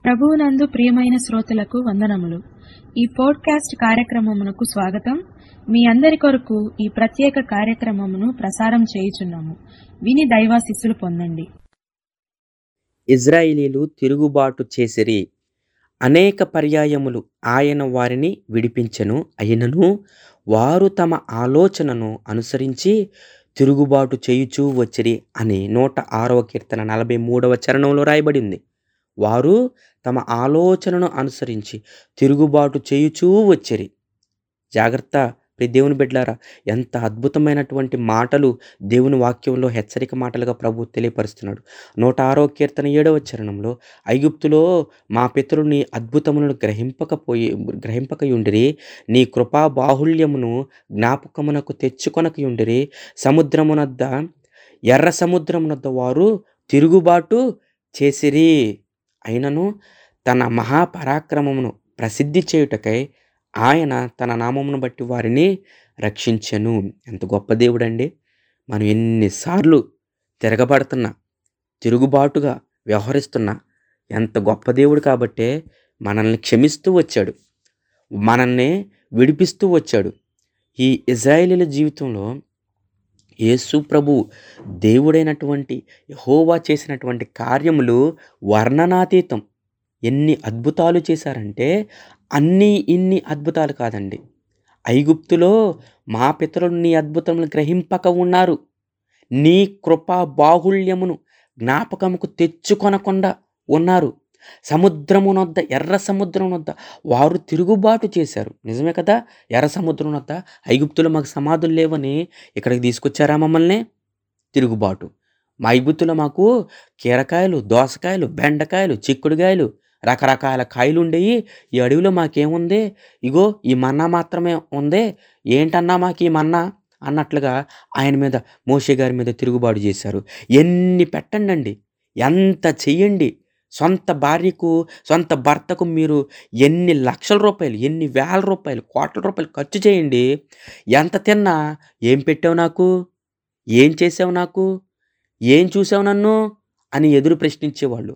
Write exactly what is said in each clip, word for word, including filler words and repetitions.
ప్రభువునందు ప్రియమైన శ్రోతలకు వందనములు. ఈ పోడ్కాస్ట్ కార్యక్రమమునకు స్వాగతం. మీ అందరి కొరకు ఈ ప్రత్యేక కార్యక్రమమును ప్రసారం చేయుచున్నాము. విని దైవాశీస్సులు పొందండి. ఇజ్రాయేలీలు తిరుగుబాటు చేసిరి. అనేక పర్యాయములు ఆయన వారిని విడిపించెను. అయినను వారు తమ ఆలోచనను అనుసరించి తిరుగుబాటు చేయుచూ వచ్చిరి అని నూట ఆరవ కీర్తన నలభై మూడవ చరణంలో రాయబడింది. వారు తమ ఆలోచనను అనుసరించి తిరుగుబాటు చేయుచూ వచ్చిరి. జాగ్రత్త ప్రియ దేవుని బిడ్డలారా, ఎంత అద్భుతమైనటువంటి మాటలు దేవుని వాక్యంలో హెచ్చరిక మాటలుగా ప్రభు తెలియపరుస్తున్నాడు. నూట ఆరో కీర్తన ఏడవ చరణంలో, ఐగుప్తులో మా పితరులు నీ అద్భుతములను గ్రహింపకపోయి గ్రహింపకయుండిరి, నీ కృపా బాహుళ్యమును జ్ఞాపకమునకు తెచ్చుకొనకయుండిరి. సముద్రమునద్ద ఎర్ర సముద్రమునద్ద వారు తిరుగుబాటు చేసిరి. అయినను తన మహాపరాక్రమమును ప్రసిద్ధి చేయుటకై ఆయన తన నామమును బట్టి వారిని రక్షించెను. ఎంత గొప్ప దేవుడండి! మనం ఎన్నిసార్లు తిరగబడుతున్నా, తిరుగుబాటుగా వ్యవహరిస్తున్నా ఎంత గొప్ప దేవుడు కాబట్టే మనల్ని క్షమిస్తూ వచ్చాడు, మనల్ని విడిపిస్తూ వచ్చాడు. ఈ ఇజ్రాయేలీల జీవితంలో యేసు ప్రభు దేవుడైనటువంటి యెహోవా చేసినటువంటి కార్యములు వర్ణనాతీతం. ఎన్ని అద్భుతాలు చేశారంటే అన్నీ ఇన్ని అద్భుతాలు కాదండి. ఐగుప్తులో మా పితరులు నీ అద్భుతములు గ్రహింపక ఉన్నారు, నీ కృపా బాహుళ్యమును జ్ఞాపకముకు తెచ్చుకొనకుండా ఉన్నారు. సముద్రమునొద్ద ఎర్ర సముద్రం వద్ద వారు తిరుగుబాటు చేశారు. నిజమే కదా, ఎర్ర సముద్రం వద్ద ఐగుప్తులో మాకు సమాధులు లేవని ఇక్కడికి తీసుకొచ్చారా మమ్మల్ని? తిరుగుబాటు. మా ఐగుప్తులో మాకు కీరకాయలు, దోసకాయలు, బెండకాయలు, చిక్కుడుకాయలు, రకరకాల కాయలు ఉండేవి. ఈ అడవిలో మాకేముంది? ఇగో ఈ మన్నా మాత్రమే ఉంది, ఏంటన్నా మాకు ఈ మన్నా అన్నట్లుగా ఆయన మీద, మోషే గారి మీద తిరుగుబాటు చేశారు. ఎన్ని పెట్టండి అండి, ఎంత చెయ్యండి. సొంత భార్యకు, సొంత భర్తకు మీరు ఎన్ని లక్షల రూపాయలు, ఎన్ని వేల రూపాయలు, కోట్ల రూపాయలు ఖర్చు చేయండి, ఎంత తిన్నా ఏం పెట్టావు నాకు, ఏం చేసావు నాకు, ఏం చూసావు నన్ను అని ఎదురు ప్రశ్నించేవాళ్ళు.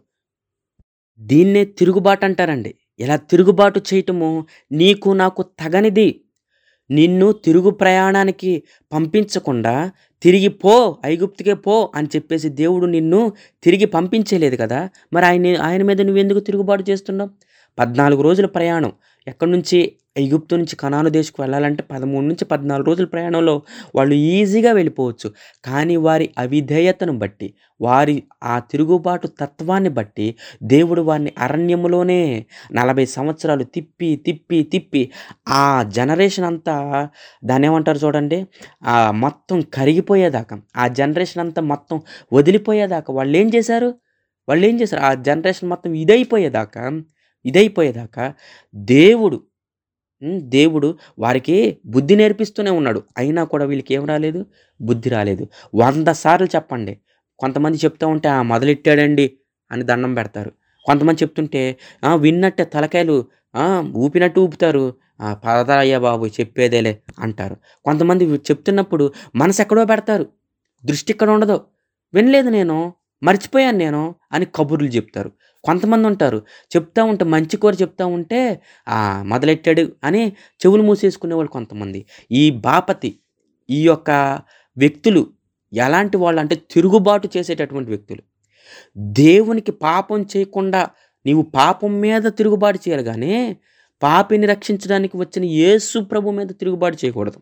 దీన్నే తిరుగుబాటు అంటారండి. ఇలా తిరుగుబాటు చేయటము నీకు నాకు తగనిది. నిన్ను తిరుగు ప్రయాణానికి పంపించకుండా తిరిగి పో, ఐగుప్తుకే పో అని చెప్పేసి దేవుడు నిన్ను తిరిగి పంపించలేదు కదా, మరి ఆయన ఆయన మీద నువ్వెందుకు తిరుగుబాటు చేస్తున్నావు? పద్నాలుగు రోజుల ప్రయాణం ఎక్కడి నుంచి, ఐగుప్తు నుంచి కనాను దేశకు వెళ్ళాలంటే పదమూడు నుంచి పద్నాలుగు రోజుల ప్రయాణంలో వాళ్ళు ఈజీగా వెళ్ళిపోవచ్చు. కానీ వారి అవిధేయతను బట్టి, వారి ఆ తిరుగుబాటు తత్వాన్ని బట్టి దేవుడు వారిని అరణ్యములోనే నలభై సంవత్సరాలు తిప్పి తిప్పి తిప్పి ఆ జనరేషన్ అంతా, దాన్ని ఏమంటారు చూడండి, ఆ మొత్తం కరిగిపోయేదాకా, ఆ జనరేషన్ అంతా మొత్తం వదిలిపోయేదాకా వాళ్ళు ఏం చేశారు వాళ్ళు ఏం చేశారు ఆ జనరేషన్ మొత్తం ఇదైపోయేదాకా ఇదైపోయేదాకా దేవుడు ఉమ్, దేవుడు వారికి బుద్ధి నేర్పిస్తూనే ఉన్నాడు. అయినా కూడా వీళ్ళకి ఏం రాలేదు, బుద్ధి రాలేదు. వంద సార్లు చెప్పండి, కొంతమంది చెప్తూ ఉంటే ఆ మొదలెట్టాడండి అని దండం పెడతారు. కొంతమంది చెప్తుంటే "ఆ, విన్నట్టే తలకాయలు ఆ, ఊపినట్టు ఊపుతారు, "ఆ, పదయ్యా బాబు చెప్పేదేలే" అంటారు. కొంతమంది చెప్తున్నప్పుడు మనసు ఎక్కడో పెడతారు, దృష్టి ఇక్కడ ఉండదు, వినలేదు నేను, మర్చిపోయాను నేను అని కబుర్లు చెప్తారు. కొంతమంది ఉంటారు, చెప్తా ఉంటే మంచి కూర చెప్తా ఉంటే ఆ మొదలెట్టాడు అని చెవులు మూసేసుకునేవాళ్ళు కొంతమంది. ఈ బాపతి, ఈ యొక్క వ్యక్తులు ఎలాంటి వాళ్ళు అంటే తిరుగుబాటు చేసేటటువంటి వ్యక్తులు. దేవునికి పాపం చేయకుండా నీవు పాపం మీద తిరుగుబాటు చేయాలి, కానీ పాపిని రక్షించడానికి వచ్చిన యేసు ప్రభు మీద తిరుగుబాటు చేయకూడదు.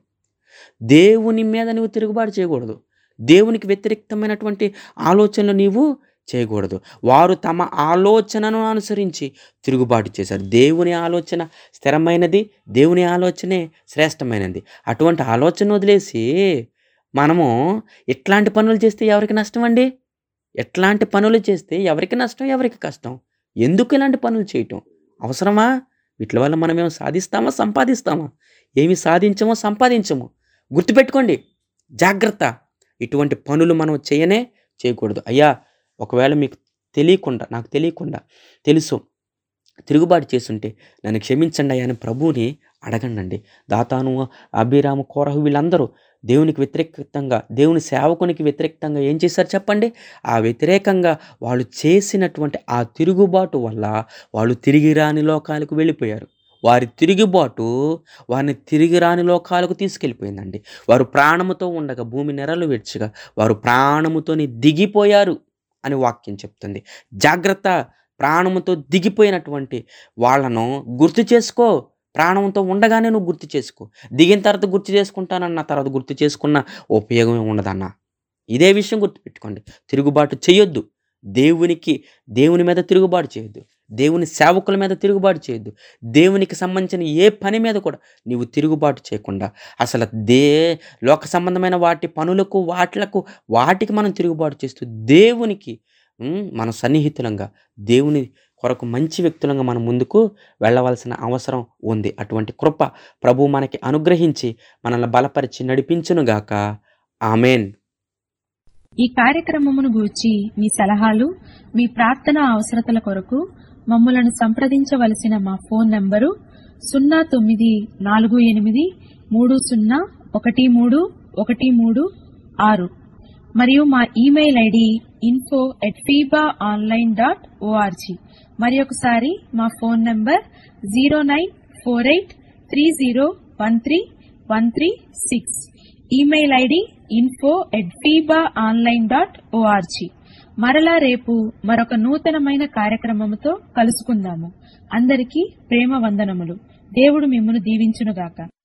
దేవుని మీద నువ్వు తిరుగుబాటు చేయకూడదు. దేవునికి వ్యతిరేక్తమైనటువంటి ఆలోచనలు నీవు చేయకూడదు. వారు తమ ఆలోచనను అనుసరించి తిరుగుబాటు చేశారు. దేవుని ఆలోచన స్థిరమైనది, దేవుని ఆలోచనే శ్రేష్టమైనది. అటువంటి ఆలోచన వదిలేసి మనము ఇట్లాంటి పనులు చేస్తే ఎవరికి నష్టం అండి? ఎట్లాంటి పనులు చేస్తే ఎవరికి నష్టం, ఎవరికి కష్టం? ఎందుకు ఇలాంటి పనులు చేయటం అవసరమా? వీటి వల్ల మనం ఏమో సాధిస్తామా, సంపాదిస్తామా? ఏమి సాధించమో సంపాదించమో. గుర్తుపెట్టుకోండి, జాగ్రత్త. ఇటువంటి పనులు మనం చేయనే చేయకూడదు. అయ్యా, ఒకవేళ మీకు తెలియకుండా, నాకు తెలియకుండా తెలుసు తిరుగుబాటు చేస్తుంటే నన్ను క్షమించండి అయ్యా అని ప్రభువుని అడగండి. దాతాను, అభిరాము, కోరహు వీళ్ళందరూ దేవునికి వ్యతిరేకంగా, దేవుని సేవకునికి వ్యతిరేకంగా ఏం చేశారు చెప్పండి? ఆ వ్యతిరేకంగా వాళ్ళు చేసినటువంటి ఆ తిరుగుబాటు వల్ల వాళ్ళు తిరిగి రాని లోకాలకు వెళ్ళిపోయారు. వారి తిరుగుబాటు వారిని తిరిగి రాని లోకాలకు తీసుకెళ్ళిపోయిందండి. వారు ప్రాణముతో ఉండగా భూమి నెరలు విడ్చగా వారు ప్రాణముతోని దిగిపోయారు అని వాక్యం చెప్తుంది. జాగ్రత్త! ప్రాణముతో దిగిపోయినటువంటి వాళ్ళను గుర్తు చేసుకో. ప్రాణంతో ఉండగానే నువ్వు గుర్తు చేసుకో. దిగిన తర్వాత గుర్తు చేసుకుంటానన్న తర్వాత గుర్తు చేసుకున్న ఉపయోగం ఉండదన్న. ఇదే విషయం గుర్తుపెట్టుకోండి. తిరుగుబాటు చేయొద్దు. దేవునికి దేవుని మీద తిరుగుబాటు చేయొద్దు. దేవుని సేవకుల మీద తిరుగుబాటు చేయొద్దు. దేవునికి సంబంధించిన ఏ పని మీద కూడా నీవు తిరుగుబాటు చేయకుండా అసలు దే లోక సంబంధమైన వాటి పనులకు వాట్లకు వాటికి మనం తిరుగుబాటు చేస్తూ దేవునికి హ్మ్, మనం సన్నిహితులంగా దేవుని కొరకు మంచి వ్యక్తులంగా మనం ముందుకు వెళ్ళవలసిన అవసరం ఉంది. అటువంటి కృప ప్రభువు మనకి అనుగ్రహించి మనల్ని బలపరిచి నడిపించునుగాక. ఆమేన్. ఈ కార్యక్రమమును గూర్చి మీ సలహాలు, మీ ప్రార్థన అవసరతల కొరకు మమ్మలను సంప్రదించవలసిన మా ఫోన్ నంబరు సున్నా తొమ్మిది నాలుగు ఎనిమిది మూడు సున్నా ఒకటి మూడు ఒకటి మూడు ఆరు మరియు మా email ID info at Feeba online dot O R G. మరి ఒకసారి మా phone number zero nine four eight three zero one three one three six. Email ID info at Feeba online dot O R G. మరలా రేపు మరొక నూతనమైన కార్యక్రమముతో కలుసుకుందాము. అందరికీ ప్రేమ వందనములు. దేవుడు మిమ్మును దీవించునుగాక.